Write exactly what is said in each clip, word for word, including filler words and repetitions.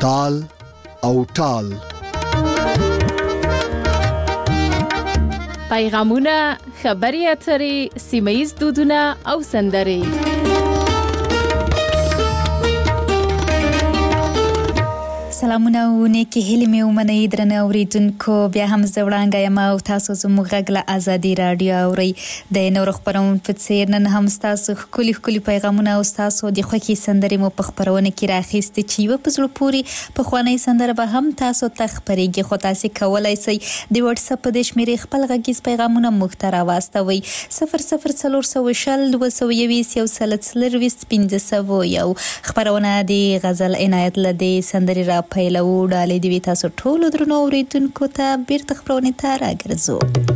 تال او ټال. پیغامونه، خبري اترې، سیمه‌ییز دودونه او سندرې. سلامونه او نیکی هیلې مې ومنئ درنه اوریدونکو. بیا هم زه وړانګه یم او تاسو زموږ غږ له ازادي راډیو اورئ. د نورو خپرونو په څېر نن هم ستاسو ښکلي ښکلي پیغامونه او ستاسو د خوښې سندرې مو په خپرونه کې راخیستې چې یوه په زړه پورې پخوانۍ سندره به هم تاسو ته خپرېږي. خو تاسې کولی شئ د وټساپ په دې شمېرې خپل غږیز پیغامونه موږ ته راواستوئ. صفر صفر څلور سوه شل دوه سوه یویشت یو سل څلرویشت پنځه سوه یو. خپرونه د غزل عنایت له دې سندرې را پیلو. ډالۍ دې وي تاسو ټولو درنو اوریدونکو ته. بیرته خپرونې ته راګرځو.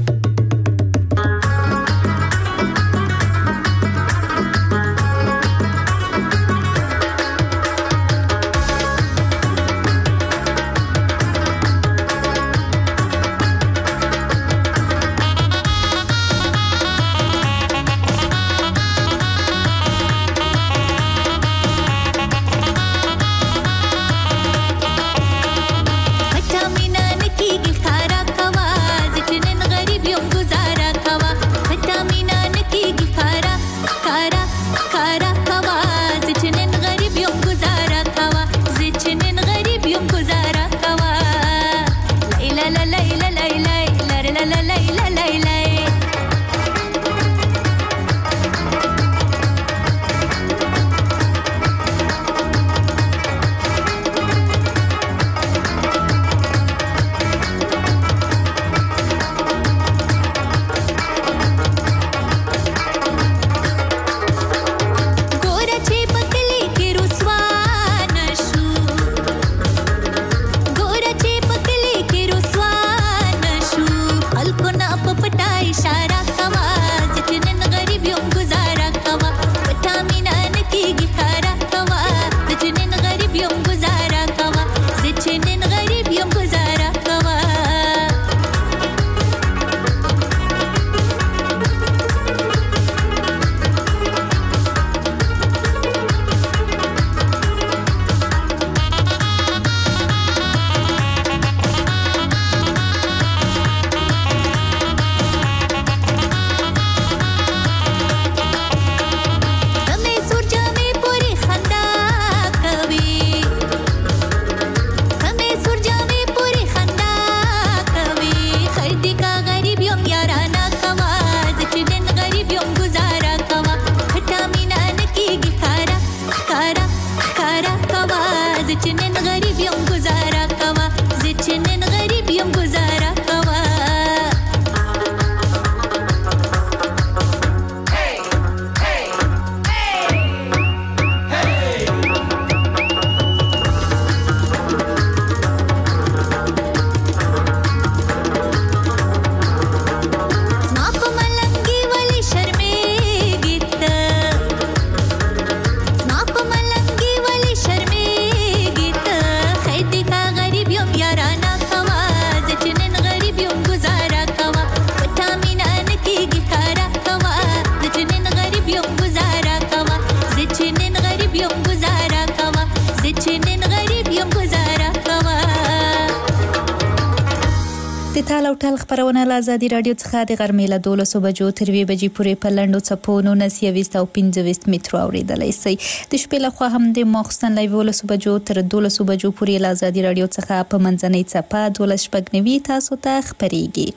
تال او ټال خپرونه له ازادي راډیو څخه د غرمې له دولسو بجو تر یوې بجې پورې په لنډو څپو نولس یویشت او پنځه ویشت مترو اورېدلی شئ. د شپې لخوا هم د ماخوستن له یولسو بجو تر دولسو بجو پورې له ازادي راډیو څخه په منځنۍ څپه دولس شپږ نوي تاسو ته خپرېږي.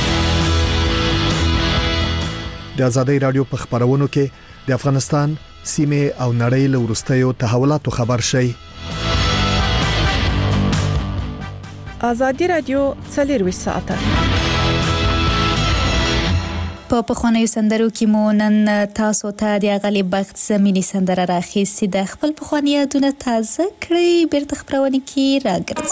د ازادي راډیو په خپرونو کې د افغانستان سیمه او نړۍ له وروستیو تحولاتو خبر شئ. ازادي راډیو څلرویشت ساعته په پخوانیو سندرو کې مو نن تاسو ته د غالب بخت زمینی سندره راخیستې ده. خپل پخوانی یادونه تازه کړئ. بیرته خپرونه کې راګرځو.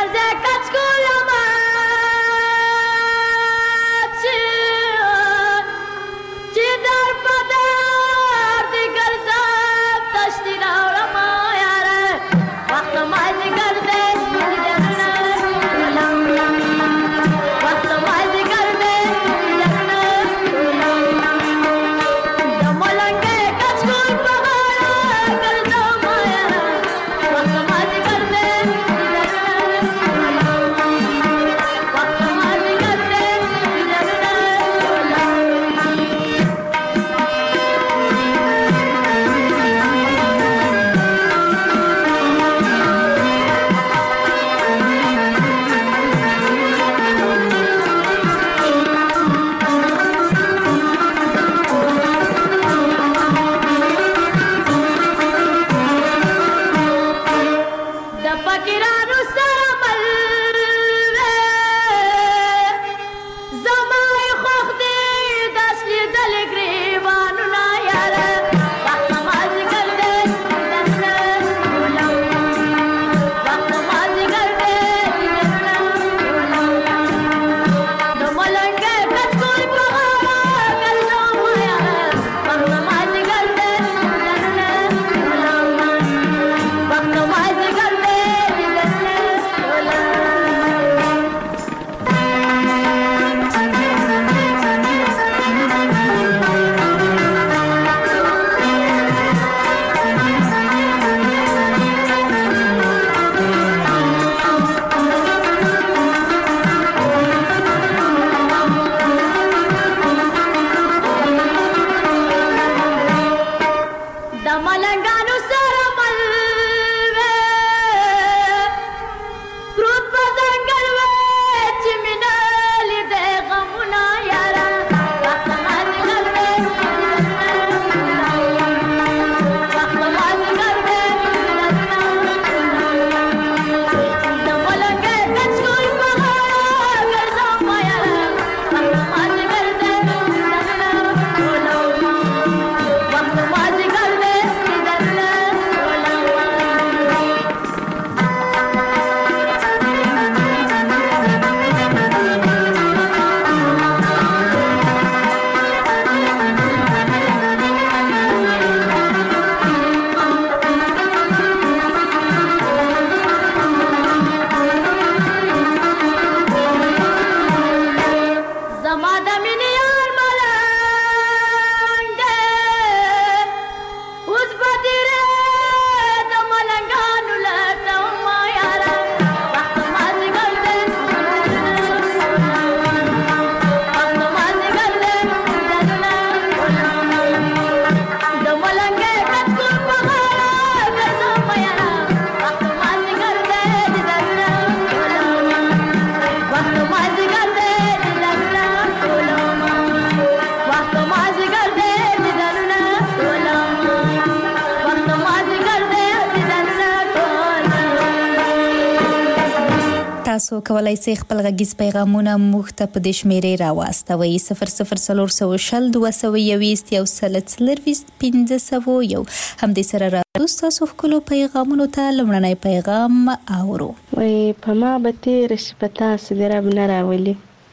تاسو کولای شئ خپل غږیز پیغامونه موږ ته په دې شمیرې راواستوئ صفر صفر څلور سوه شل دوه سوه یوویشت یو سل څلرویشت پنځه سوه یو. همدې سره راځو ستاسو ښکلو پیغامونو ته. لومړنی پیغام اورو. وایي په ما به تېره شي په تاسو د رب نه راولي،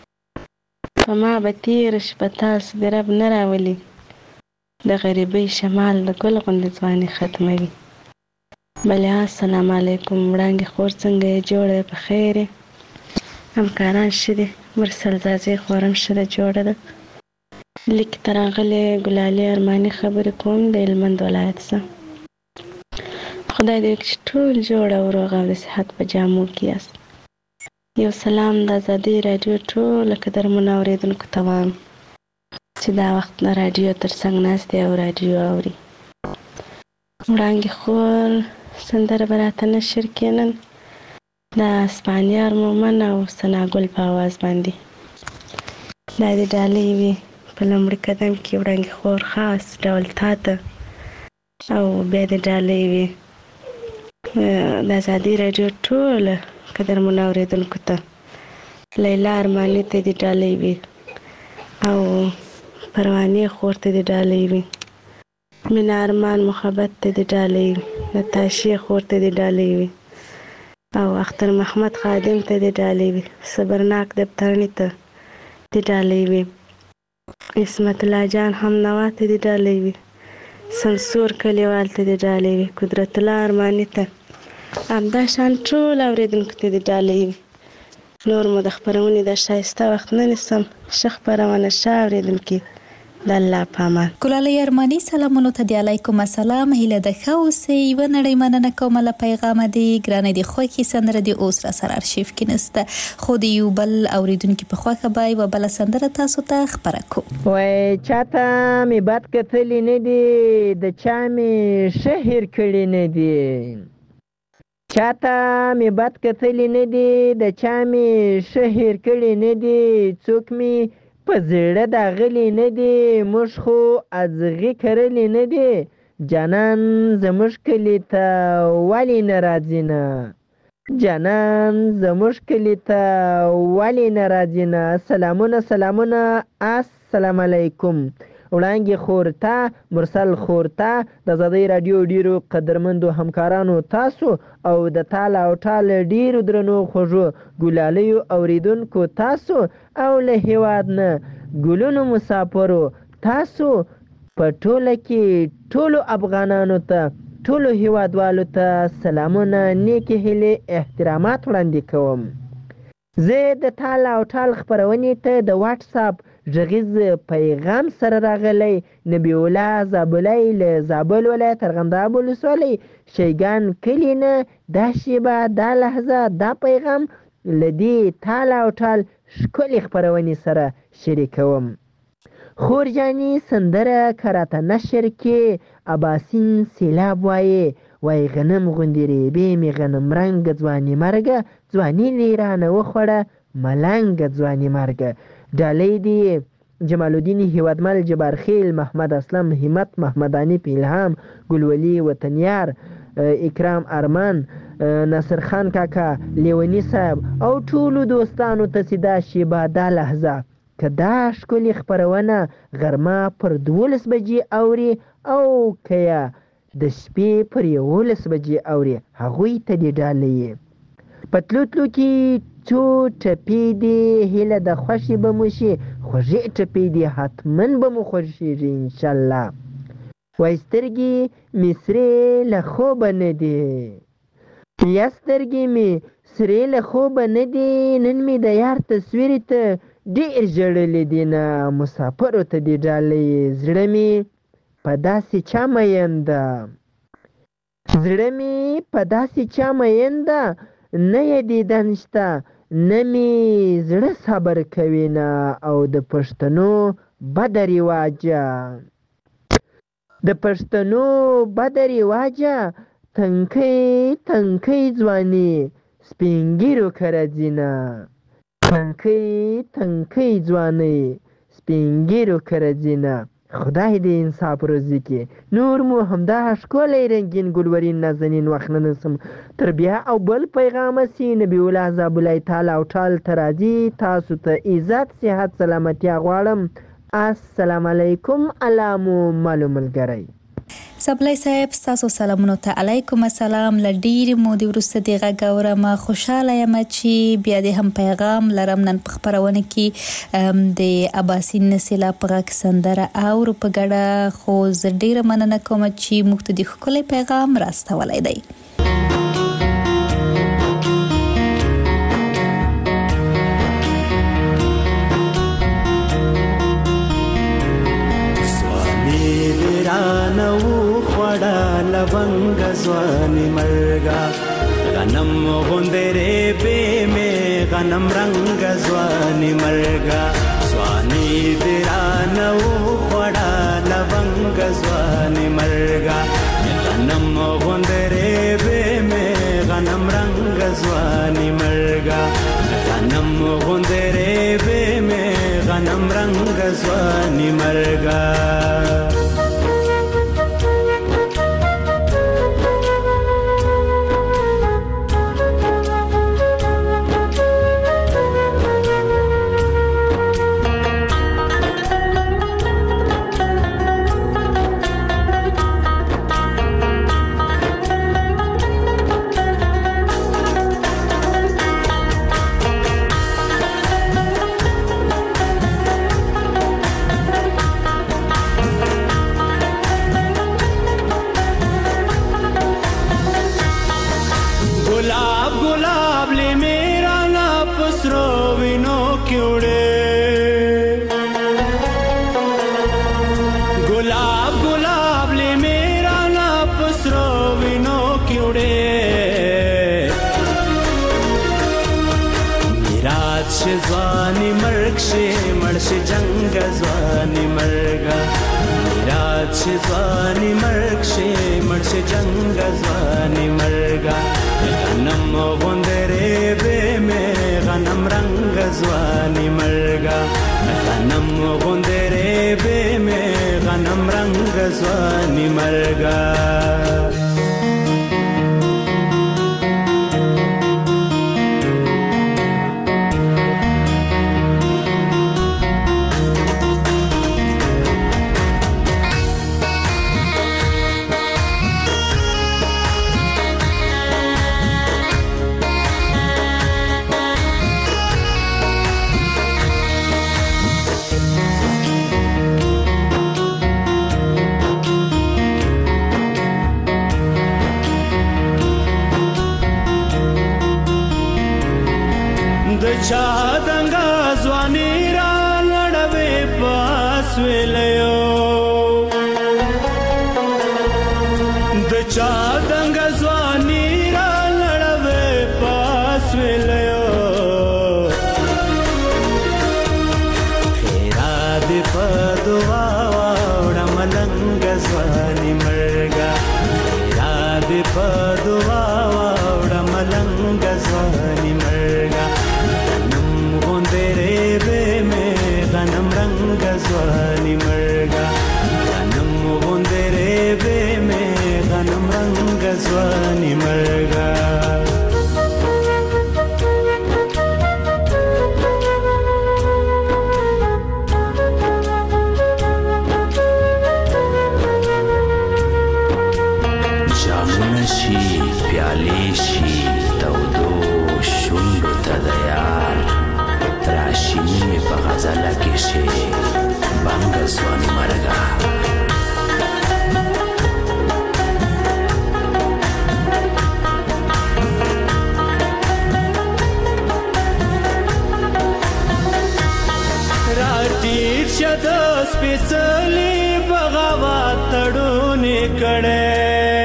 په ما به تېره شي په تاسو د رب نه راولي، د غریبۍ شمال د ګل غوندې ځواني ختموي. بله السلام علیکم. وړانګې خور څنګه یې جوړه په خیر یې؟ همکاران ښه دي؟ مرسل ځاځي خور هم ښه ده جوړه ده. لیک ته راغلې ګلالۍ ارماني خبرې کوم د هلمند ولایت څخه. خدای دې وکړي چې ټول جوړ او روغ او د صحت په جامو کې یاست. یو سلام د ازادۍ راډیو ټوله قدرمنو اورېدونکو ته وایم چې دا وخت نه راډیو تر څنګ ناست دی او راډیو اوري. وړانګې خور سندره به راته نشر کړي نن د اسپانیار مومن او ثناګل په اواز باندې. دا د ډالۍ وي په لومړي قدم کې وړانګې خور خاص ډول تا ته، او بیا د ډالۍ وي د ازادۍ راډیو ټوله قدرمنو اورېدونکو ته. لیلا ارماني ته د ډالۍ وي او پروانې خور ته د ډالۍ وي. مینا ارمان محبت ته د ډالۍ وي. نتاشې خور ته د ډالۍ وي. او اختر محمد خادم ته دې ډالۍ وي، صبرناک دفترني ته دې ډالۍ وي، عصمت الله جان هم نوا ته دې ډالۍ وي، سنسور کلیوال ته دې ډالۍ وي، قدرت الله ارماني ته، همدا شان ټول اورېدونکو ته دې ډالۍ وي. نور مو د خپرونې د ښایسته وخت نه نیسم، ښه خپرونه ښه اورېدونکي، د الله په امان. ګلالۍ ارماني سلامونو ته دی علیکم السلام، هیله ده ښه اوسئ. یوه نړۍ مننه کومه له پیغامه دی. ګرانه د خوښې سندره د اوس را سره ارشیف کې نسته، خو د یو بل اورېدونکي په خوښه به یوه بله سندره تاسو ته خپره کوو. وای چاته مې بد کتلي نه دي، د چا مې ښه هېر کړي نه دي، چاته مې بد کتلي نه دي، د چا مې ښه هېر کړي نه دي، څوک مې په زړه داغلي نه دي، موږ خو ازغي کرلي نه دي، جانان زموږ کلي ته ولې نه راځي نه، جانان زموږ کلي ته ولې نه راځي نه. سلامونه سلامونه، السلام علیکم. وړانګې خورته، مرسل خورته، د آزادۍ راډیو ډیرو قدرمندو همکارانو تاسو او د تال او ټال ډیرو درنو خوږو ګلالیو اوریدونکو تاسو او له هیواد نه ګلونو مسافرو تاسو په ټوله کې ټولو افغانانو ته، ټولو هیوادوالو ته سلامونه، نیکې هیلې، احترامات وړاندې کوم. زه د تال او ټال خپرونې ته د واټس اپ غږیز پیغام سره راغلی نبی الله زابلی له زابل ولایت ارغنداب ولسوالۍ شیګان کلي نه دا شیبه دا لحظه دا پیغام له دې تال او ټال ښکلې خپرونې سره شریکوم. خور جانې سندره کراته نشر کې اباسین سیلاب وایي، وای غنم غوندې ریبې مې غنم رنګه ځواني مرګه، ځواني لیرانه وخوړه ملنګه ځواني مرګه. ډالۍ دی جمال الدین هیوادمل، جبار خیل، محمد اسلم، همت محمدانی، پیلهام، ګلولي وطنیار، اکرام ارمان، ناصر خان کاکا، لیونی صاحب او ټولو دوستانو ته چې دا شیبه دا لحظه که دا ښکلې خپرونه غرمه پر دولس بجې اوري او که یا د شپې پر یولس بجې اوري، هغوی ته دې ډالۍ. په تلو تلو کې څو ټپې دي، هیله د خوښې به مو شي، خوږې ټپې دي حتما به مو خوښېږي انشاءالله. وای سترګې مې سرې له خوبه نه دي، یا سترګې مې سرې له خوبه نه دي، نن مې د یار تصویر ته ډېر ژړلې دي نه، مسافرو ته دې ډالۍ. زړه مې په داسې چا مین ده، زړه مې په داسې چا مین ده، نه یې دیدن شته نه مې زړه صبر کوي نه، او د پښتنو بد رواجه، د پښتنو بد رواجه، تنکۍ تنکۍ ځواني سپین ږیرو کره ځي نه، تنکۍ تنکۍ ځواني سپین ږیرو کره ځي نه. خدای دې انصاف روزي کې. نور مو همدا ښکلی رنګین ګلورین نازنین وخت نه نسم تر بیا او بل پیغامه سي نبی الله زابلی تال او ټال ته راځي. تاسو ته عزت صحت سلامتیا غواړم. السلام علیکم. الله مو معلوم ملګری. سبلای صاحب ستاسو سلامونو ته علیکم السلام. له ډېرې مودې وروسته دې غږ اورم. خوشحاله یم چې بیا دې هم پیغام لرم. نن په خپرونه کې د اباسین سیلاب په غږ سندره اورو په ګډه، خو زه ډېره مننه کوم چې موږ ته د ښکلی پیغام راستولی دی. लवंग ज़्वानी मरगा गनम गुंदरे पे में गनम रंग ज़्वानी मरगा स्वानी दिराना उखड़ा लवंग ज़्वानी मरगा गनम गुंदरे पे में गनम रंग ज़्वानी मरगा गनम गुंदरे पे में गनम रंग ज़्वानी मरगा شي ځواني مرګ شي مړ شي جنګ ځواني مرګه میراث شي ځواني مرګ شي مړ شي جنګ ځواني مرګه غنم غوندرې به مې غنم رنگ ځواني مرګه غنم غوندرې به مې غنم رنگ ځواني مرګه چا دنګا ځواني را لړوي پاس ویلو د چا دنګا ځواني را لړوي پاس ویلو خیرا دې په دعا وړه ملنګ ځواني مرګا خیرا دې په دعا وړه ملنګ ځواني مرګا غنم رنگ ځواني مرګه غنم غوندرې به مې غنم رنگ ځواني مرګه جامونه شي پیالې شي تودو شونډو ته د یار راشینی په غزله کې شي بنګ ځواني مرګه راټیر شه د سپېڅلي بغاوت تړونې کړی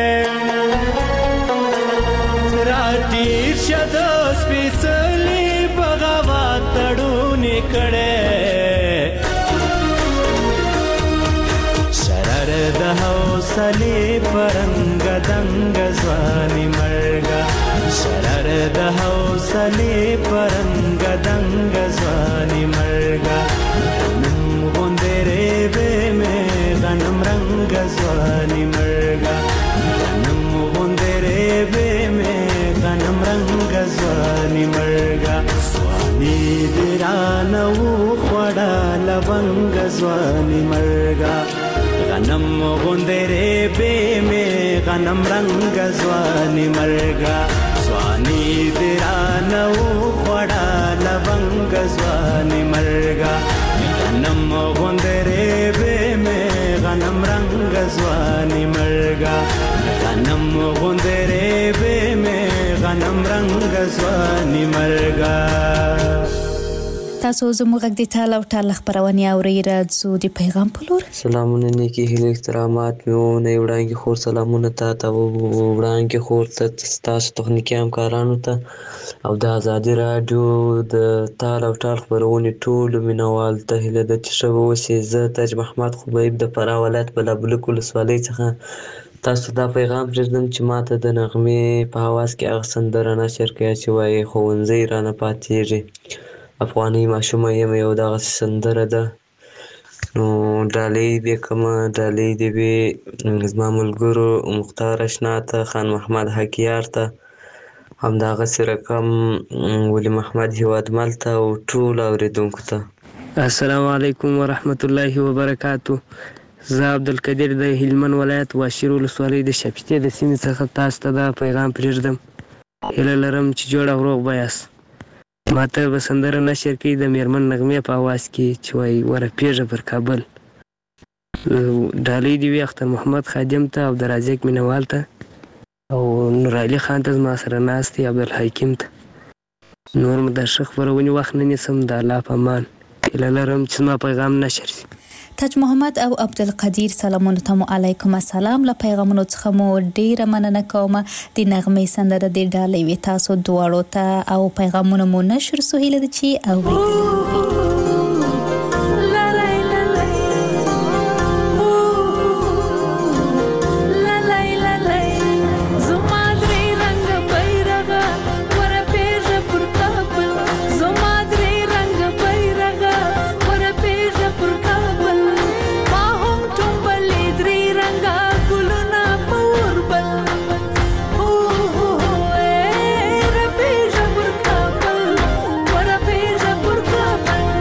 راټیر شه د سپېڅلي بغاوت تړونې کړی شرر د حوصلې پرنګ دنګ ځواني مرګه شرر د حوصلې پرنګ دنګ ځواني مرګه غنم غوندرې به مې غنم رنګ ځواني مرګه غنم غوندرې به مې غنم رنګ ځواني مرګه ځواني دې رانه وخوړه لونګ ځواني مرګه غنم غوندرې به مې غنم رنگ ځواني مرګه ځواني دې رانه وخوړه لونګ ځواني مرګه غنم غوندرې به مې غنم رنگ ځواني مرګه غنم غوندرې به مې غنم رنگ ځواني مرګه تاسو زموږ غږ د تال او ټال خبرونه اورئ راځو د پیغام په لور سلامونه نیکی هیله احترامات مې نه وړاندې خور سلامونه ته ته وړاندې خور ته تاسو تخنیکی همکارانو ته او د ازادي رادیو د تال او ټال خبرونه ټول مینوال ته هیله د چې وسی زه تاج محمد خوبیب د فرا ولایت بلابلک ولسوالۍ څخه تاسو دا پیغام پرېږدم چې ماته د نغمې په حواس کې هغه سندره نشر کړئ چې وایي ښوونځی رانه پاتېږي افغاني ماشومه یم یو دغسې سندره ده نو ډالۍ دې کومه ډالۍ دې وي زما ملګرو مختار اشنا ته خان محمد حکیار ته همدغسې رقم ولی محمد هیوادمل ته او ټولو اورېدونکو ته السلام علیکم ورحمت الله وبرکاتو زه عبدالقدیر د هلمند ولایت واشیر ولسوالۍ د شاپیتې د سیمې څخه تاسو ته دا پیغام پرېږدم هیله لرم چې جوړ او روغ به یاست ماته به سندره نشر کړي د میرمن نغمې په اواز کې چې وایي ورپېږه پر کابل ډالۍ دې وي اختر محمد خادم ته او د رازق مینوال ته او نورعلي خان ته زما سره ناست دی عبدالحکیم ته نور مو د ښه خپرونې وخت نه نیسم د الله په امان هیله لرم چې زما پیغام نشر شي تاج محمد او عبدالقدیر سلامونه تاسو علیکم السلام. له پیغامونو څخه مو ډیره مننه کوم. د نغمې سندره د ډالۍ وي تاسو دواړو ته او پیغامونه مو نشر سهیله دي چې اوریدل. What a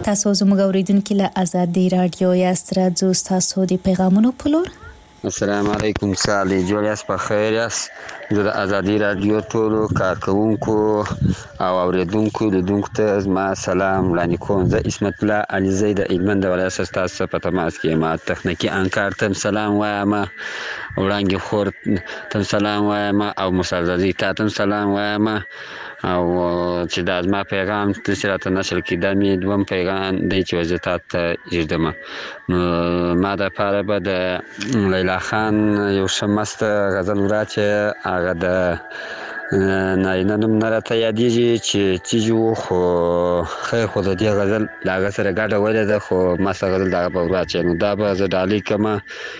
تاسو زموږ اوریدونکو له آزادي رادیو یاست. راځو تاسو د پیغامونو په لور. السلام علیکم سالي جوړیاس په خیر یاست. زه د آزادي رادیو ټولو کارکونکو او اوریدونکو لیدونکو ته زما سلام وړاندې کوم. زه عصمت الله علیزی د هلمند د ولایت څخه ستاسو په تماس کې یم. تخنیکي انکار ته سلام وایم، وړاندې خور ته سلام وایم او مسعززي ته ته سلام وایم. او چې دا زما پیغام چې راته نشر کړي دا مې دوم پیغام دی چې وزه تاسو ته یږدم. نو ما دپاره به د لیلا خان یو ښه مسته غزل وراچې، هغه د نارینه نوم نه راته یادېږي چې چیجي و، خو خیر خو د دې غزل له هغه سره ګډه ویلې ده، خو مسته غزل د هغه به وراچې. نو دا به زه ډالۍ کړم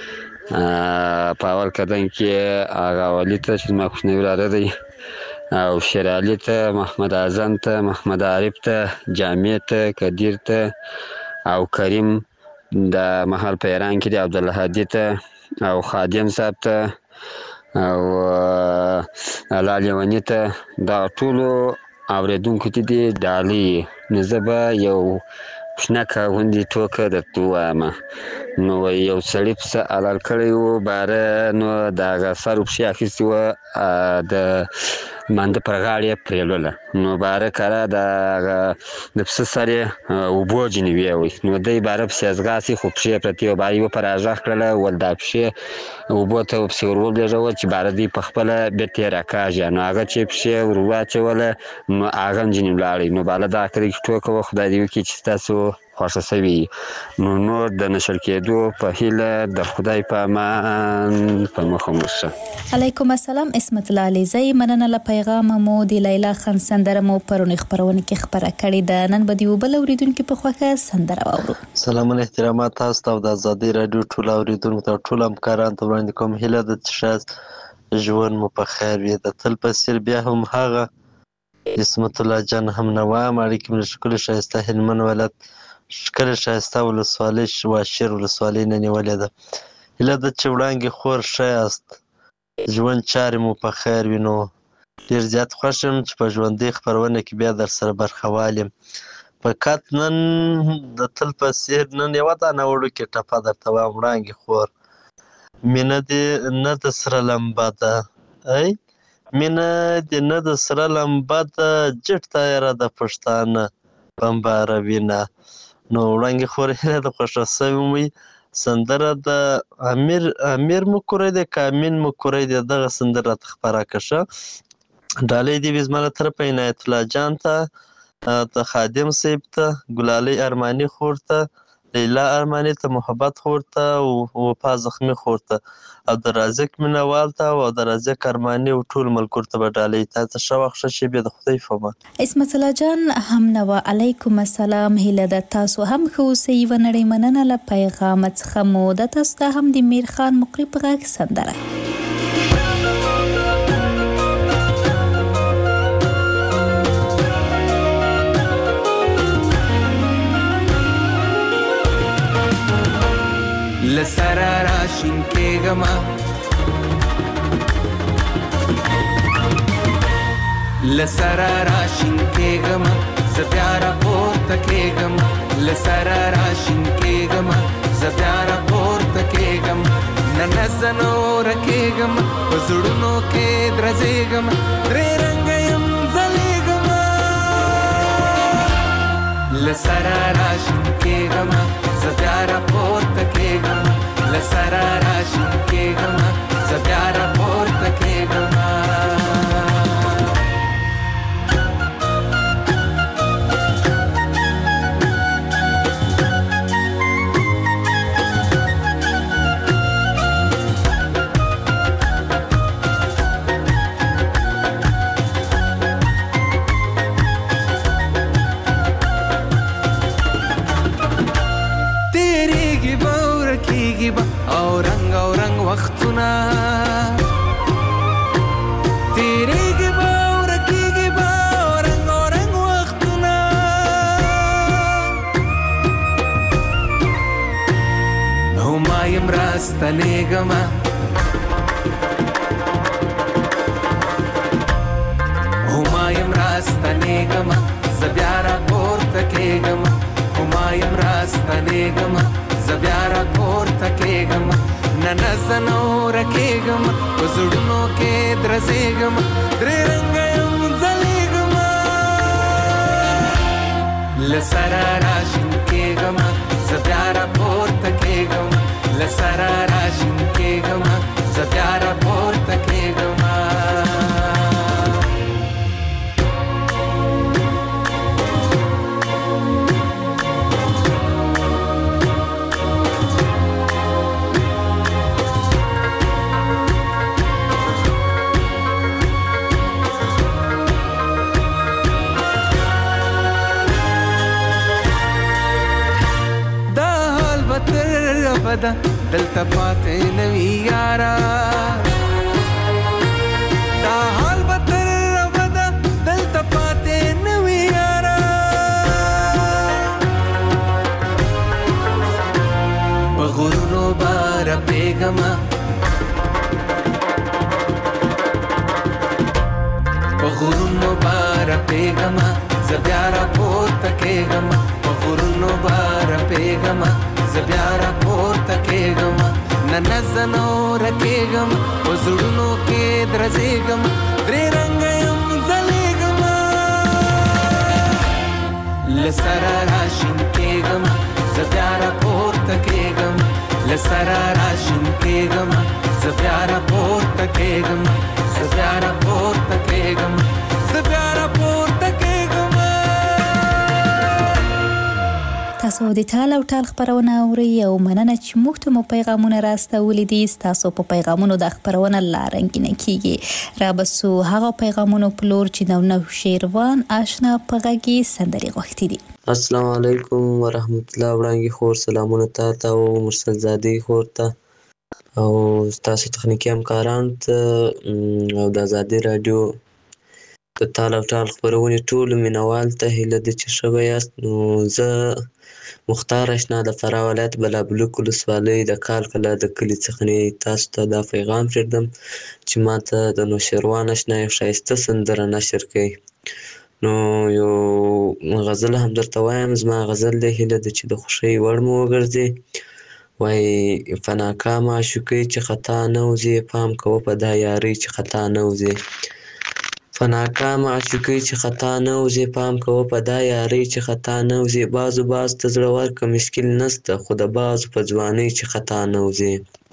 په اول قدم کې هغه ولي ته چې زما کوچنی وراره دی، او شیرعلي ته، محمد اعظم ته، محمد عارف ته، جامع ته، قدیر ته او کریم د محل په ایران کې دی، عبدالهادي ته او خادم صاحب ته او الله لیوني ته. دا ټولو اوریدونکو ته دي ډالۍ. نو زه به یو شنکه غوندې ټوکه درته ووایم. نو یو سړي پسه حلال کړی و باره، نو د هغه سر و پښې اخیستې وه، د مانده پر غاړه یې پرېولله. نو باره کره د هغه د پسه سر یې اوبو ځینې ویوی. نو دی باره پسې ځغاستې، خو پښې پرتې وه. باره یې وپه راږغ کړله، ول دا پښې اوبو ته پسې ور ولېږول چې باره دوی په خپله بېرته یې راکاږي. نو هغه چې پښې ور واچوله نو هغه هم ځینې ولاړی. نو باله دا اخره کې ټوکه وه، خدای دې وکړي چې ستاسو خوښه شوې. نو نور د نشر کېدو په هیله د خدای په امان په مخه مو شه. علیکم السلام. عصمت الله علیزی، مننه له پیغامه مو. د لیلا خان سندره مو پرونی خپرونه کې خپره کړې ده. نن به د یو بل اوریدونکي په خوښه سندره واورو. سلامونه احترامات تاسو ته او د آزادي رادیو ټول اوریدونکو ته، ټول همکارانو ته وړاندې کوم هیله ده چې ښه ژوند مو په خیر وي. د تل په څېر بیا هم هغه عصمت الله جان هم نه وایم. اړیکې مې له ښکلي ښایسته هلمند ولایت ښکلې ښایسته ولسوالۍ واشیر ولسوالۍ نه نیولې ده. هیله ده چې وړانګې خور ښه یاست، ژوند چارې مو په خیر وي. نو ډېر زیات خوښ یم چې په ژوندۍ خپرونه کې بیا در سره برخوال یم. فقط نن د تل په څېر نن یوه دانه وړوکې ټپه درته وایم وړانګې خور. مینه دې نه د سره لمبه ده، ای مینه دې نه د سره لمبه ده، جټ تیاره د پښتانه بمباره وینه. نو وړانګې خور هیله ده خوښه شوې وي. سندره د امیر امیر مکوری دی که امین مکوری دی، دغه سندره راته خپره کړه ښه. ډالۍ دې وي زما له طرفه عنایت الله جان ته، د خادم صاحب ته، ګلالۍ ارماني خور ته، لیلا ارماني ته، محبت خور ته او وفا زخمي خور ته، او د رازق مینوال ته او د رازق ارماني او ټول ملګرو ته به ډالۍ. تاسو ښه وخت ښه شېبې د خدای په امان. عصمت الله جان هم نوه. علیکم السلام. هیله ده تاسو هم ښه اوسئ. یوه نړۍ مننه له پیغامه څخه مو. د تاسو ته هم د میر خان مقری په غږ سندره. لسرا راشین کېږمه لسرا راشین کېږمه زه بیا راپورته کېږم. لسرا راشین کېږمه زه بیا راپورته کېږم. نه زه نوره کېږم په زړونو کې درځېږم. درې رنګه یم ځلېږمه. لسرا راشین کېږمه زه بیا راپورته کېږم. لسرا راشین کېږمه زه بیا راپورته کېږمه. او رنگ او رنگ وختونه تیریږي به او رکیږي به او رنگ او رنگ وختونه. نو ما یم راستنېږمه او ما یم راستنېږمه زه بیا راپورته کېږم. او ما راستنېږم زه بیا راپورته کېږم نه نه زه نه ورکېږم په زړونو کې درزېږم درې رنګه یم ځلېږم له سره راشین کېږم زه بیا راپورته کېږم له سره راشین کېږم زه بیا راپورته کېږم دا دلته پاتې نوي یارا دا حال به تر ابده دلته پاتې نوي یارا په غرونو به رپېږم په غرونو به رپېږم زه بیا راپورته کېږم په غرونو به رپېږم زه بیا راپورته کېږم نه نه زه نه ورکېږم په زړونو کې درزېږم درې رنګه یم ځلېږم له سره راشین کېږم زه بیا راپورته کېږم له سره راشین کېږم زه بیا راپورته کېږم زه بیا راپورته کېږم زه بیا راپورته کېږم تاسو د ټال او ټال خبرونه اورئ او مننه چې موږ ته مو پیغامونه راستولي دي. ستاسو په پیغامونو د خبرونه لا رنګینه کیږي. را بسو هغه پیغامونو په لور چې نو نو شیروان آشنا پغږی سندري غوښتي دي. السلام علیکم ورحمت الله وړاندې خور سلامونه تاسو او مرسل زادي خور ته او تاسو تخنیکی همکاران ته او د آزادي رادیو د ټال او ټال خبرونه ټول مینوال ته هیله د چې شوی یاست. نو زه مختار اشنا د فراه ولایت بلابلوک ولسوالۍ د کال کلا د کلي څخه تاسو ته دا پیغام پرېږدم چې ماته د نوشیروان اشنا یو ښایسته سندره نشر کړئ. نو یو غزل هم درته وایم. زما غزل دی هیله ده چې د خوښۍ وړ مو وګرځي. وایي په ناکامه عاشقۍ چې خطا نه وځې پام کوه په دا یارۍ چې خطا نه وځې په ناکامه عاشقۍ چې خطا نه وځې پام کوه په دا یارۍ چې خطا نه وځې بازو باز ته زړور که مشکل نسته خو د بازو په ځوانۍ چې خطا نه وځې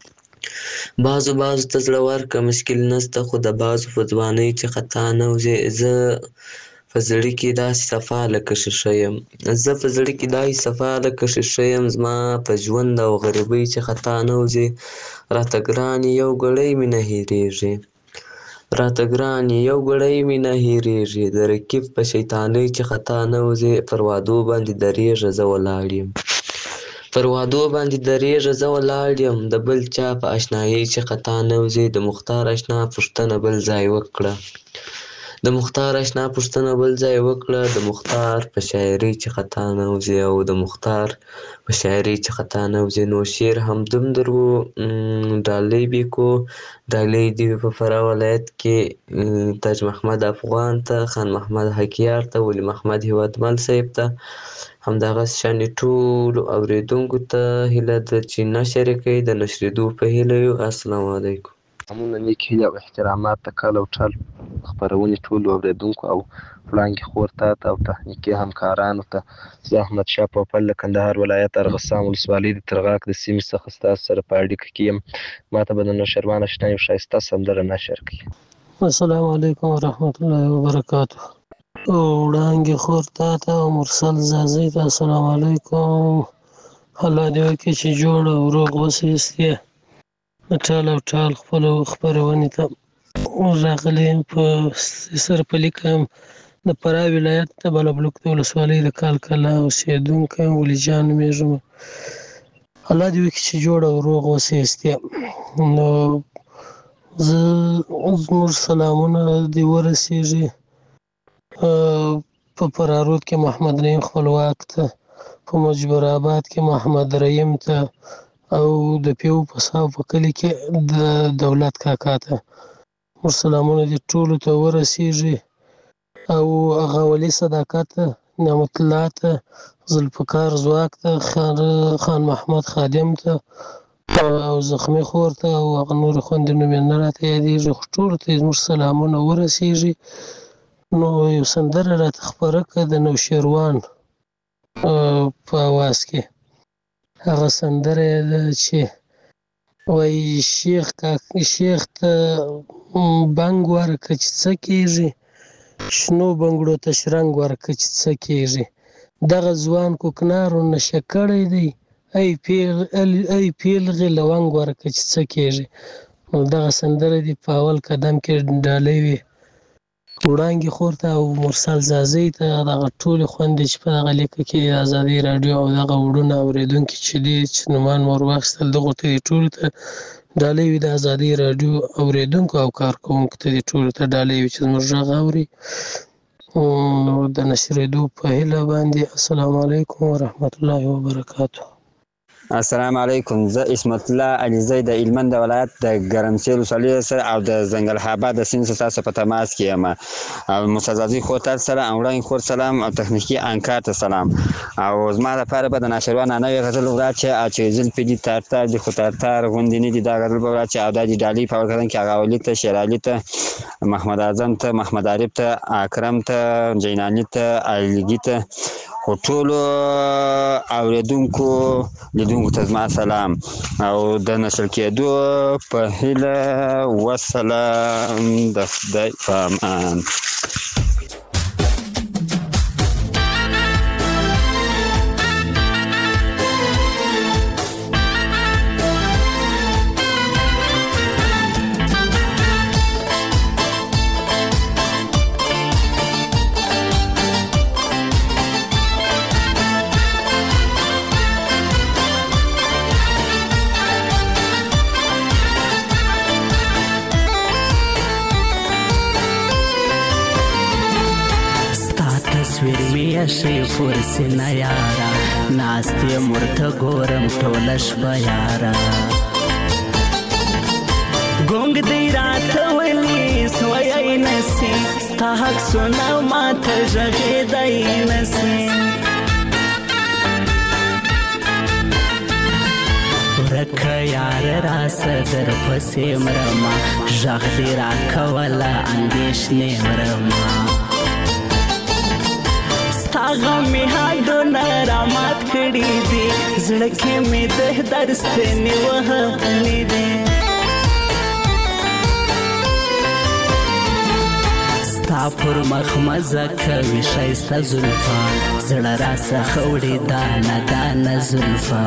بازو بازو ته زړور که مشکل نسته خو د بازو په ځوانۍ چې خطا نه وځې زه په زړه کې داسې صفا لکه ښیښه یم زه په زړه کې داسې صفا لکه ښیښه یم زما په ژوند او غریبۍ چې خطا نه وځې راته ګران یو ګړی مې نه هېرېږي راته ګران یو ګړی مې نه هېرېږي د رقیب په شیطانۍ چې خطا نه وځې پر وعدو باندې درېږه زه ولاړ یم پر وعدو باندې درېږه زه ولاړ یم د بل چا په اشنایۍ چې خطا نه وځې د مختار اشنا پوښتنه بل ځای وکړه د مختار اشنا پوښتنه بل ځای وکړه د مختار په شاعرۍ چې خطا نه وځې او د مختار په شاعرۍ چې خطا نه وځې نو شعر همدم در و ډالۍ بیکو ډالۍ دې په فراه ولایت کې تاج محمد افغان ته خان محمد حکیار ته ولی محمد هیوادمل صاحب ته همدغسې شانې ټولو اورېدونکو ته هیله ده چې نشر یې کوئ د نشرېدو په هیله یو. السلام علیکم. همونه نیک هیلې او احترامات د کال او ټال خپرونې ټولو اورېدونکو او وړانګې خور ته او تخنیکي همکارانو ته زه احمدشاه پوپل له کندهار ولایت ارغسان ولسوالۍ د ترغاق د سیمې څخه ستاسو سره په اړیکه کې یم. ماته به د نوشیروان اشنا یو ښایسته سندره نشر کړي. السلام علیکم ورحمت الله وبرکاتو. وړانګې خور ته او مرسل زازۍ ته السلام علیکم. الله دې وکړي چې جوړ او روغ اوسئ. د ټال او ټال خپلو خپرونې ته راغلی یم. په سره په لیکه یم د فراه ولایت د بلابلوک د ولسوالۍ د کال کلا اوسېدونکی یم. ولی جان نومېږم. الله دې وکړي چې جوړ او روغ اوسئ. نو زه زموږ سلامونه دې ورسېږي په فرارود کې محمد رحیم خپلواک ته په مجبر آباد کې محمد رحیم ته او د پیو په صاحب په کلي کې د دولت کاکا ته موږ سلامونه دې ټولو ته ورسېږي او هغه ولي صداقت ته نعمت الله ته ذوالفقار ځواک ته، خان محمد خادم ته او زخمي خور ته او هغه نورې خویندې نوم یې نه راته یادېږي، خو ټولو ته زموږ سلامونه ورسېږي. نو یو سندره راته خپره کړه د نوشیروان په اواز کې. هغه سندره یې ده چې وایي شیخ شیخ ته بنګ ورکړه چې څه کېږي، شنو بنګړو ته شرنګ ورکړه چې څه کېږي، دغه ځوان کوکنارو نشه کړی دی، ای ای پیلغې لونګ ورکړه چې څه کېږي. نو دغه سندره دې په اول قدم کې ډالۍ وي وړانګې خور ته او مرسل زازۍ ته، دغه ټولې خویندې چې په دغه لیکه کې د ازادۍ راډیو او دغه وړونه اورېدونکي چې دي چې نومان مو ور واخیستل، دغو ته دې ټولو ته ډالۍ وي. د ازادۍ راډیو اورېدونکو او کارکوونکو ته دې ټولو ته ډالۍ وي چې زموږ غږ اوري. نو د نشرېدو په هیله باندې السلام علیکم ورحمت الله وبرکاتو. السلام علیکم. زه اسمت الله علیزی د هلمند د ولایت د ګرمسیر ولسوالۍ سره او د ځنګل آباد د سیند سره تاسو په تماس کې یم. او مستزازي خور ته سلام، وړاندې خور سلام او تخنیکي انکار ته سلام. او زما لپاره به د ناشروان نوې غزل وړاندې چې او چې زل پدې تارتار دي خو تارتار غوندې نه دي، دا غزل به وړاندې او دا د ډالۍ په ورکړن کې هغه ولي ته، شیرعلي ته، محمد اعظم ته، محمد عارف ته، اکرم ته، جینانی ته، علیګي ته، خو ټولو اورېدونکو لیدونکو ته زما سلام او د نشر کېدو په هیله. وسلام. د خدای په امان. شي فرسنا یارا ناستی مرته ګورم ټوله شپه یارا، ګونګ دی راته ویلي سوی نسی، ستا حق سونه ماته غږېدی نسی، ورکه یار راسه در پسې مرمه، غږ دې راکوله اندېښنې مرمه، ستا غمې هډونه رامات کړي دي، زړه کې مې د درد ستنې وهلې دي، ستا پر مخ مزه کوي ښایسته زلفان، زړه راڅخه وړي دانه دانه زلفان،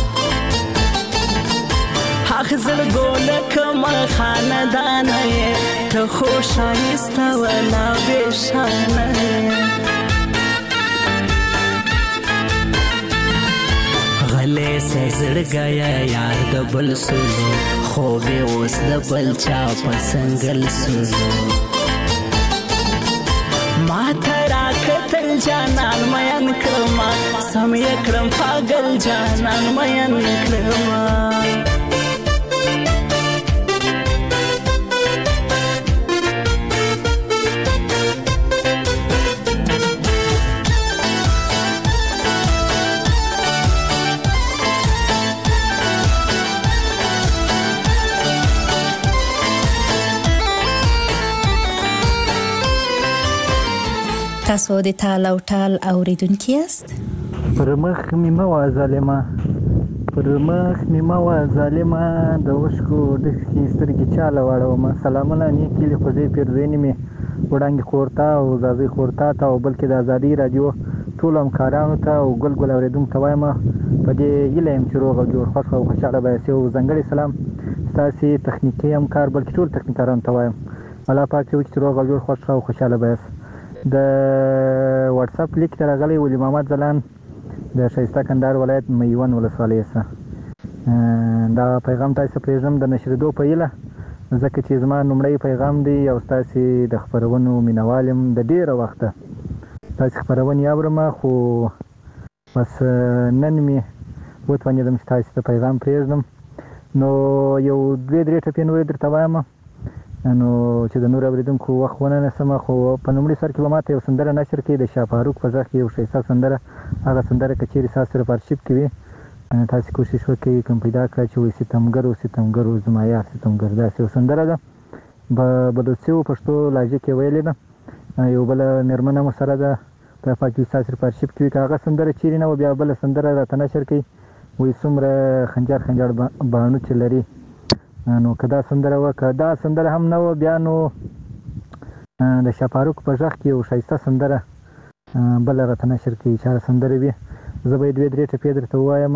هغه زړګو لکه خاندانه یې، ته خو ښایسته ولا بېشانه یې، غلی سه زړګیه یار د بل سولو، خوب یې اوس د بل چا په څنګل سولو، ما ته راکتل جانان مین کړمه، سم یې کړم پاگل جانان مین کړمه، تاسو د تال او ټال اوریدونکي یاست؟ پر مخ مې مه وه ظالمه، پر مخ مې مه وه ظالمه، د اوښکو ډکې سترګې چاله واړومه، سلامونه نیکې لې خوږې پیرزوینې مې وړانګې خور ته او زازۍ خور ته او بلکې د ازادۍ راډیو ټولو همکارانو ته او ګل ګل اورېدونکو ته وایم په دې هیله یم چې روغ او جوړ خوښ او خوشحاله به یاست. یو ځانګړی سلام ستاسې تخنیکي همکار بلکې ټول تخنیکارانو ته وایم، الله پاک دې وکړي چې روغ او جوړ خوښ او خوشحاله به یاست. د واتساپ لیک ته راغلی ولی محمد ځلان د ښایسته کندهار ولایت میوند ولسوالۍ څخه، دا پیغام تاسو پرېږدم د نشرېدو په هیله، ځکه چې زما لومړی پیغام دی او ستاسې د خپرونو مینوال یم، د ډېره وخته ستاسې خپرونې اورم، خو بس نن مې وتوانېدم چې تاسې ته پیغام پرېږدم. نو یو دوې درې ټپې نورې درته وایم. نو چې د نور اوریدونکو وخت ونه نسم خو په لومړي سر کې به ماته یو سندره نشر کې د شاه فاروق په ځخ یو ښایسته سندره هغه سندره کچېری تاسو سره پارشیپ کوي تاسو کوشش وکړئ کوم پیدا کړئ چې وي ستمګر او ستمګر او زما یار ستمګر دا یو سندره ده په بدوسیو پښتو لهجه کې ویلې ده یو بل نرمنه مو سره ده په پاکستان سره پارشیپ کوي هغه سندره چیرې نه بیا بل سندره راته نشر کوي وي څومره خنجر خنجر بانو چې لري نو کدا سندره وکړه دا سندره هم نه و بیا نو د شاه فاروق په ځخ کې یو ښایسته سندره بل راته نشر کوي چې سندره وي زه به یې دوې درې ټپې درته ووایم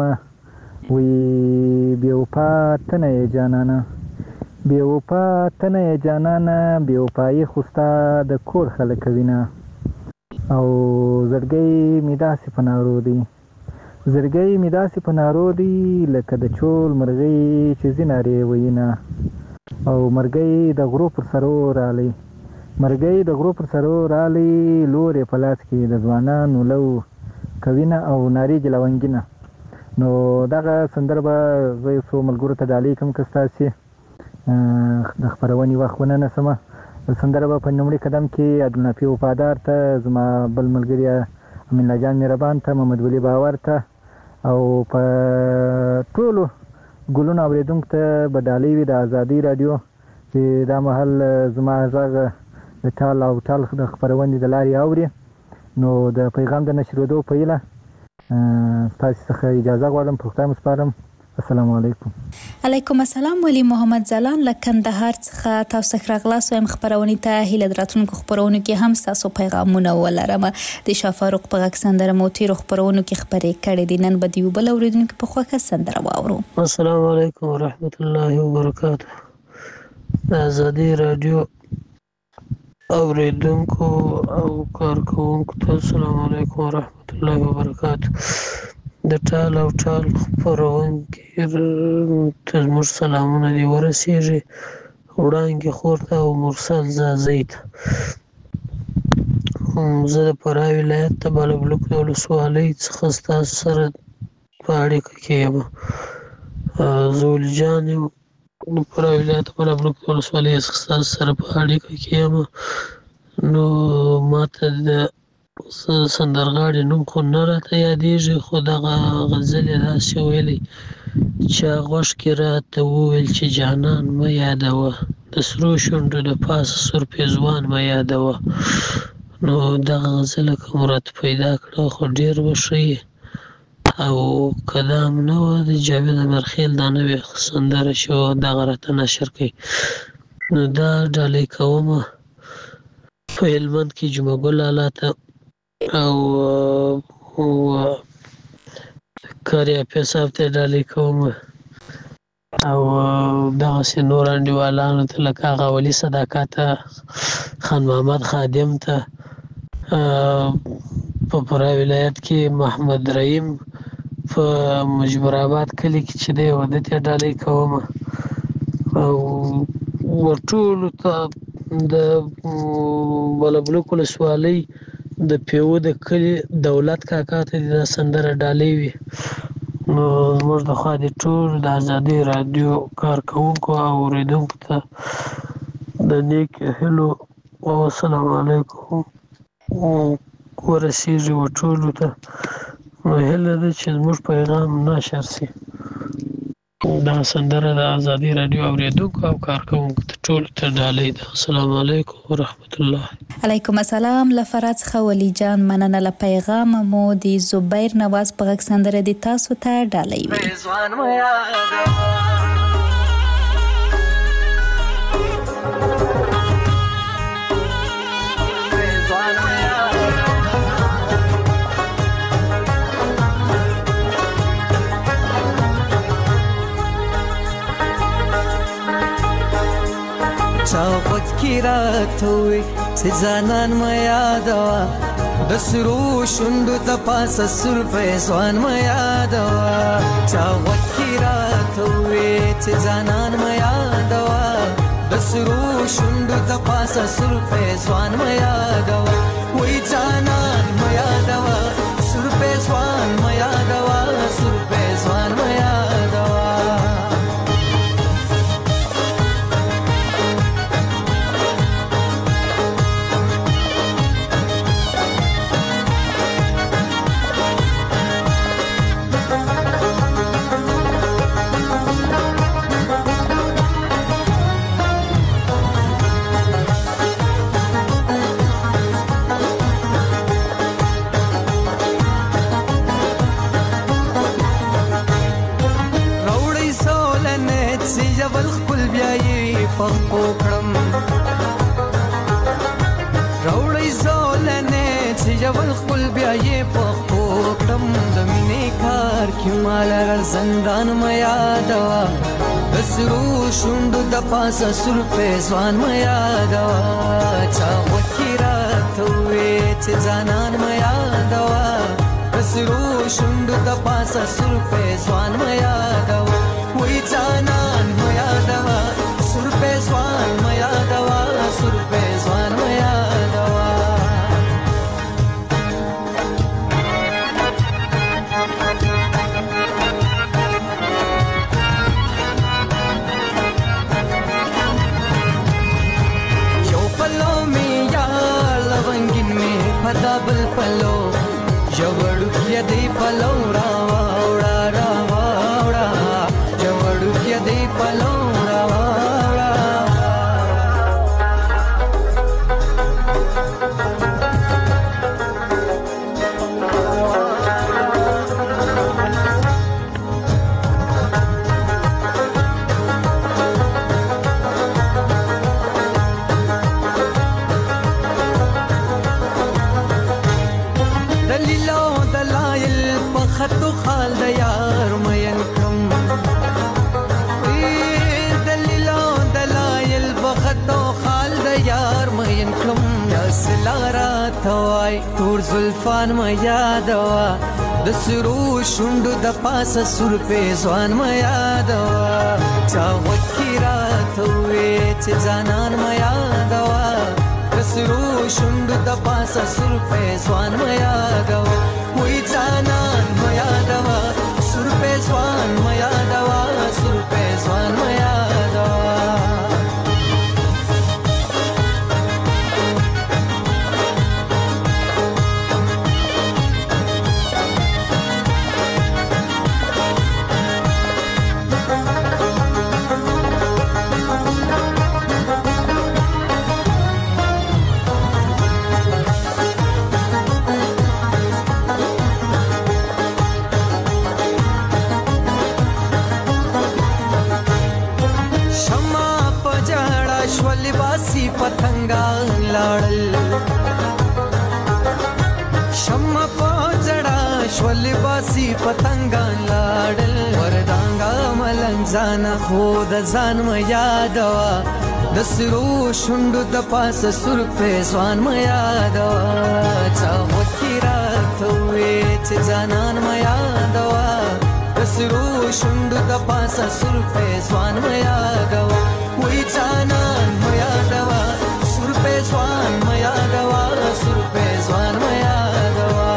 وی بې وفا ته نه یې جانانه بې وفا ته نه یې جانانه بې وفایي خو ستا د کور خلک وینه او زړګی مې داسې په نارو دی زړګی مې داسې په نارو دی لکه د چول مرغۍ چې ځینارې وینه او مرګی د غرو پر سرو رالی مرګی د غرو پر سرو رالی لور یې په لاس کې د ځوانانو لو کوینه او ناری جلونګینه نو دغه سندره به زه یو څو ملګرو ته ډالۍ کوم که ستاسې د خپرونې وخت ونه نسمه سندره به په لومړي قدم کې عبدالنافي وفادار ته زما بل ملګري امین الله جان مهربان ته محمد ولی باور ته او په ټولو ګلونو اورېدونکو ته به ډالۍ وي د ازادۍ راډیو چې دا مهال زما غږ د ټال او ټال د خپرونې د لارې اوري نو د پیغام د نشرېدو په هیله ستاسې څخه اجازه غواړم په خدای مو سپارم السلام علیکم علیکم السلام ولی محمد زلان له کندهار څخه تاسو ته راغلاست وایم خبرونه ته هیله دراتونکو خبرونه کې هم تاسو پیغامونه ولرم د شاه فاروق په غږ سندره مو تیر خبرونه کې خبرې کړې دي نن به دیو بل اوریدونکو په خوښه سندره واورو السلام علیکم ورحمت الله وبرکاته ازادي رادیو اوریدونکو او کارکونکو ته السلام علیکم ورحمت الله وبرکاته د ټال او ټال خپرونکي ته زموږ سلامونه دې ورسېږي وړانګې خور ته او مرسل زازۍ ته زه د فراه ولایت د بالابلوک د ولسوالۍ څخه ستاسو سره په اړیکه کې یم زه ولي جان یم د فراه ولایت د بالابلوک د ولسوالۍ څخه ستاسو سره په اړیکه کې یم نو ماته د سندرغاړي نوم خو نه راته یادېږي خو دغه غزل یې داسې ویلی چا غوږ کې راته وویل چې جانان مه یادوه د سرو شونډو د پاسه سور پېزوان مه یادوه نو دغه غزله که مو راته پیدا کړه خو ډېر به ښه یې او که دا هم نه وه د جاوید امرخیل دا نوې سندره چې وه دغه راته نشر کوي نو دا ډالۍ کومه په هلمند کې جمعه ګل لالا ته او کاري حافظ صاحب ته ډالۍ کوم او دغسې نور انډیوالانو ته لکه هغه ولي صداقت خان محمد خادم ته په فراه ولایت کې محمد رحیم په مجبور آباد کلي کې چې دی واده ته ډالۍ کوم او ټولو ته د بالابلوک ولسوالۍ د پیو د کلي دولت کاکا ته دا سندره ډالۍ وي نو زموږ د خوا د ټول د ازادۍ راډیو کارکوونکو او اورېدونکو ته د نیک هیلو او السلام علیکم ورسېږي و ټولو ته نو هیله ده چې زموږ پیغام نشر شي دا سندره د ازادۍ راډیو اورېدونکو او کارکوونکو ته ټولو ته ډالۍ ده السلام علیکم ورحمت الله علیکم السلام له فراه څخه ولی جان مننه له پیغام مو د زبیر نواز په غږ سندره د تاسو ته ډالۍ وي چاوت کی رات ہوئی سے زانان ما یادوا د سرو شوندو د پاسه سر فیضان ما یادوا چاوت کی رات ہوئی سے زانان ما یادوا د سرو شوندو د پاسه سر فیضان ما یادوا وای جانان ما یادوا سر فیضان ما یادوا سر فیضان ما یادوا پخپو کړم راوړی زولنې چې ژور خپل بیا یې پخپو کړم د مینې کار کې مال را زندان مې یادوا د سرو شونډو د پاسه سور پېزوان مې یادوا چا وکي راته وې چې ځانان مې یادوا د سرو شونډو د پاسه سور پېزوان مې یادوا وې ځانان مې یادوا سور پېزوان مې یادوا سور پېزوان مې یادوا پدابل پلو جوړو کې دی پلو راوا وړا راوا وړا جوړو کې دی پلو راوا وړا خطو خال د یار مین کم دلیلو دلایل بخطو خال د یار مین کم یاسلارا توای تور زلفان ما یادوا د سرو شوندو د پاسه سور پېزوان ما یادوا چا وکی راتوي چې ځانان ما یادوا د سرو شوندو د پاسه سور پېزوان ما یادوا وې ځانان ما یادوا سور پېزوان ما یادوا سور پېزوان ما یادوا پتنګان لاړل شمع پوجړه شولې باسي پتنګان لاړل وردانګا ملنګ ځان خو د ځان م یادوا د سرو شوندو د پاسه سور پېزوان م یادوا چا وکی راته وې چې ځانان م یادوا د سرو شوندو د پاسه سور پېزوان م یادوا وې ځانان م یادوا سور پېزوان م یادوا سور پېزوان م یادوا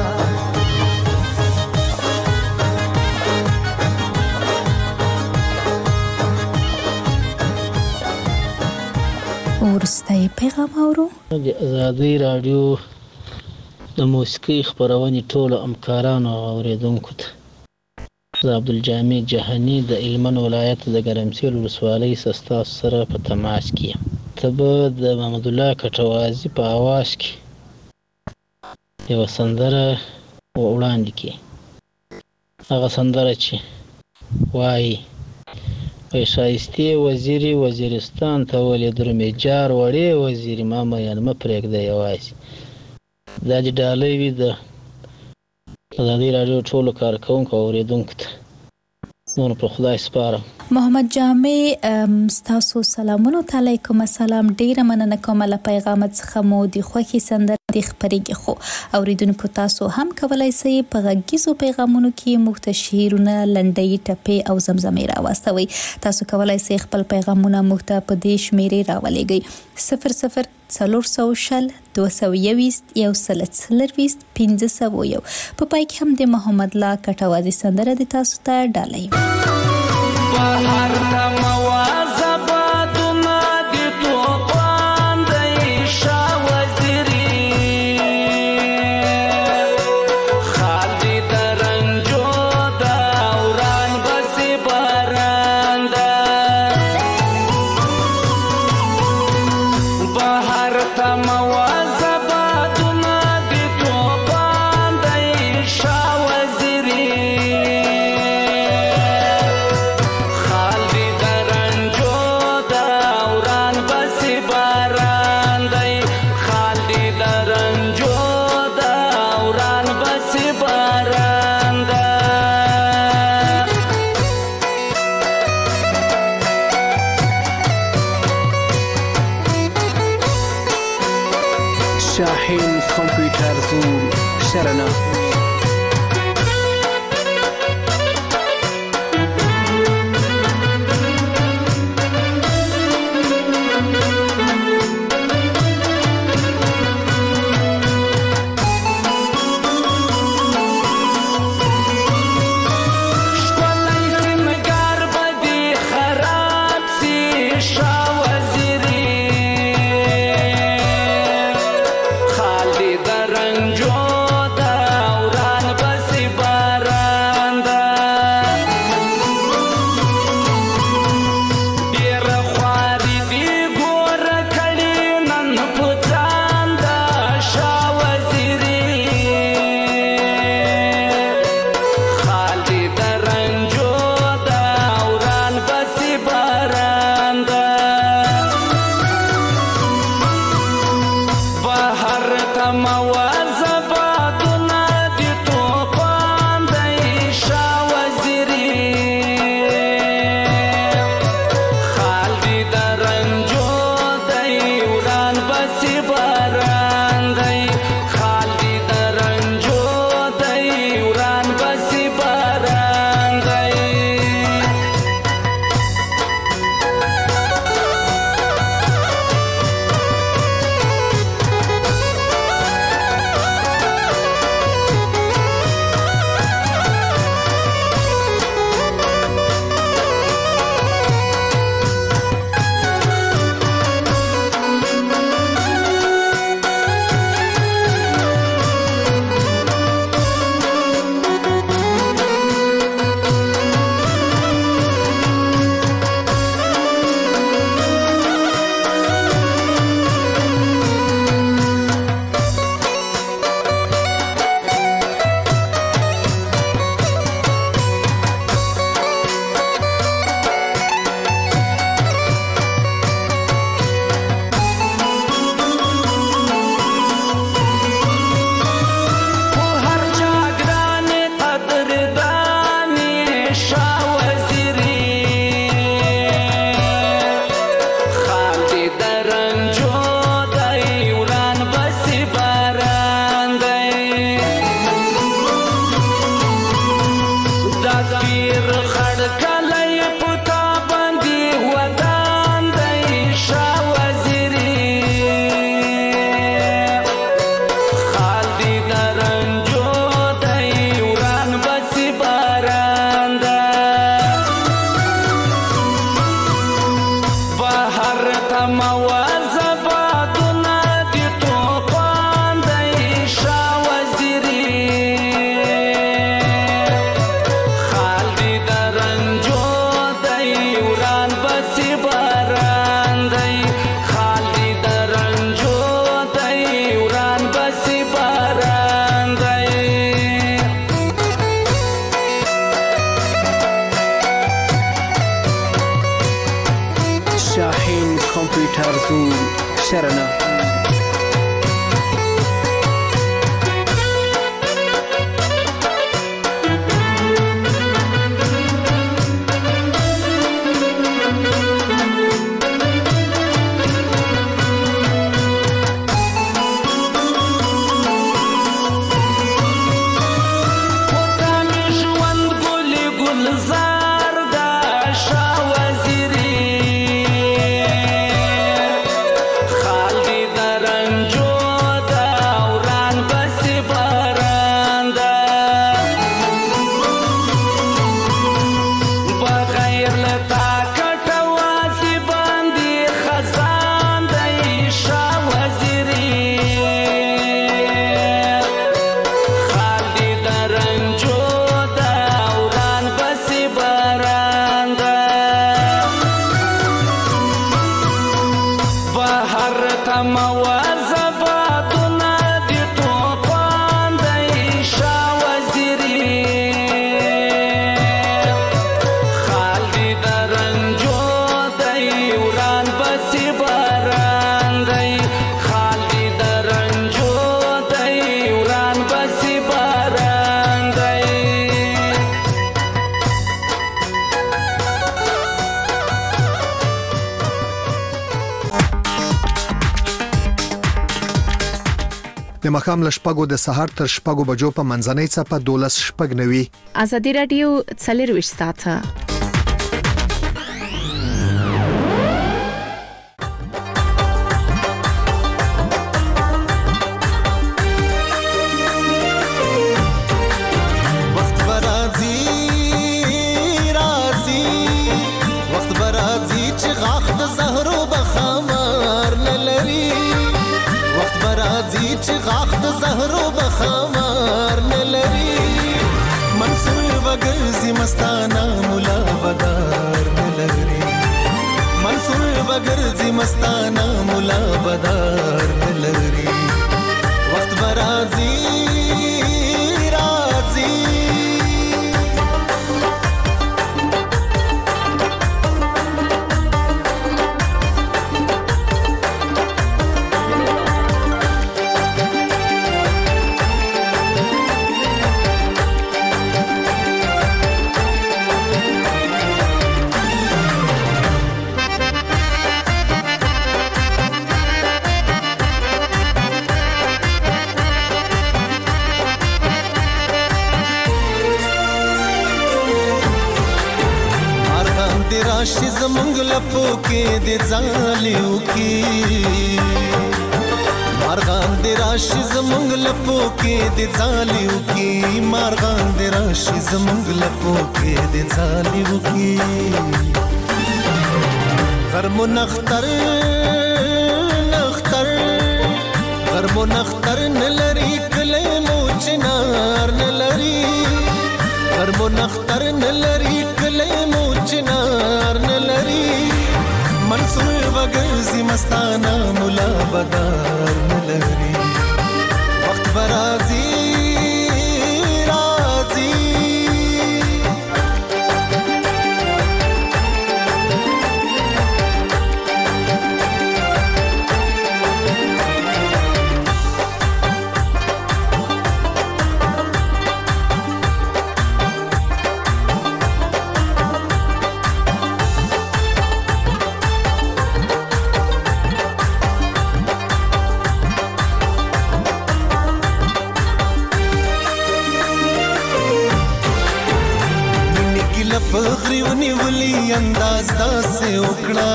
ورسته پیغام اورو د آزادۍ رادیو د موسیقي خبرونې ټولو همکارانو او اوریدونکو ته زه عبدالجامع جهاني د هلمند ولایت د ګرمسیر ولسوالۍ ستاسو سره په تماس کې یم. ته به د محمد الله کټوازي په اواز کې یوه سندره وړاندې کړې. هغه سندره چې وایي وای ښایستې وزیرې وزیرستان ته ولې درومې جار وړې وزیرې ما میین مه پرېږده یوازې. دا دې ډالۍ وي د آزادۍ راډیو ټولو کارکوونکو او اورېدونکو ته. نور په خدای سپارم. محمد جامع ستاسو سلامونو ته علیکم السلام. ډیره مننه کوم له پیغامات څخه مو د خوښي سندره د خبرېږي خو اوریدونکو تاسو هم کولای شئ په غږیزو پیغامونو کې موږ ته شعرونه لنډۍ ټپې او زمزمې راواستوئ. تاسو کولای شئ خپل پیغامونه موږ ته په دې شمیرې راولېږئ صفر صفر څلور سوه شل دوه سوه یویشت یو سل څلرویشت پنځه سوه یو. په پای کې هم د محمد الله کټوازي سندره د تاسو ته ډالۍ. بهر ته مواظباتونه د توپان دی شاه وزیري خال دې د رنجو د اوران بسې برنده بهر ته مواظباتونه د توپان دی شاه وزیري خال دې د پیر خړ کلی پتا باندې ودان دی شاه وزیري خال دې درنجو دی وران بسی باران ده بهر ته موازه بادونه دي توفان دی شاه وزیري خال دې درنجو دی وران بسی باران دی خال دې درنجو دی وران بسی باران دی شاهین کامپیوتر زون شرنا خدامي ژوند ګلي ګلزار ده شاه وزیري خال دې درنجو ده وران بسې باران ده بغیر له طاقته واسې باندې خزان دی شاه وزیري خال دې درنجو ده وران بسې باران ده بهر ته موازه بادونه دي توفان دی شاه وزیري خال دې درنجو دی وران بسې باران دی خال دې درنجو دی وران بسې باران دی د مخام لشپګو د سهار تر شپګو بجو په منځنۍ څپه دولس شپږ نوي ازادي رادیو څلرويشت ساعته وخت برازي رازي وخت برازي چې غاخ د زهرو بخمار نه لري وخت برازي چې غاخ د زهرو بخمار نه لري منصور بغرزي مستانه مولا بدار نه لري منصور بغرزي مستانه مولا بدار نه لري وخت برازي رازي راشي زمونږ لپو کې د ځالیو کې مارغان د راشي زمونږ لپو کې د ځالیو کې مارغان د راشي زمونږ لپو کې د ځالیو کې غرمو نختر نختر غرمو نختر نلري کله مو چنار نلري غرمو نختر نلري کله مو چنار نلري منصور بغرزي مستانه مولا بدار نلري وخت برازي رازي په غریو نیولي انداز داسې وکړه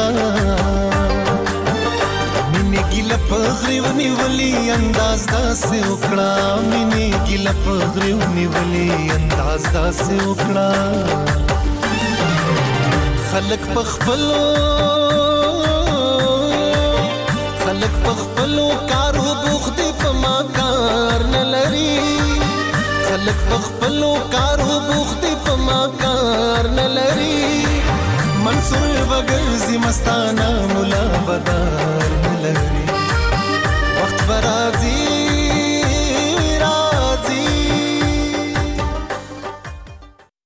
مینې ګیله په غریو نیولي انداز داسې وکړه مینې ګیله په غریو نیولي انداز داسې وکړه خلک په خپلو خلک په خپلو کارو بوخت دي په ما کار نه لري خلک په خپلو کارو بوخت دي په ما کار نه لري منصور وګرځي مستانه مولا بدار نه لري وخت برا